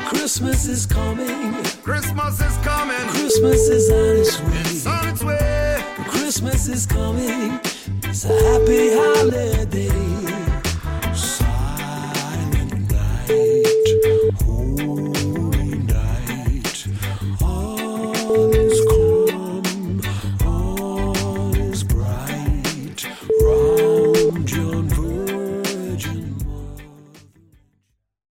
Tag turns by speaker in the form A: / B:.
A: Christmas is coming.
B: Christmas is coming.
A: Christmas is on its way.
B: It's on its way.
A: Christmas is coming. It's a happy holiday.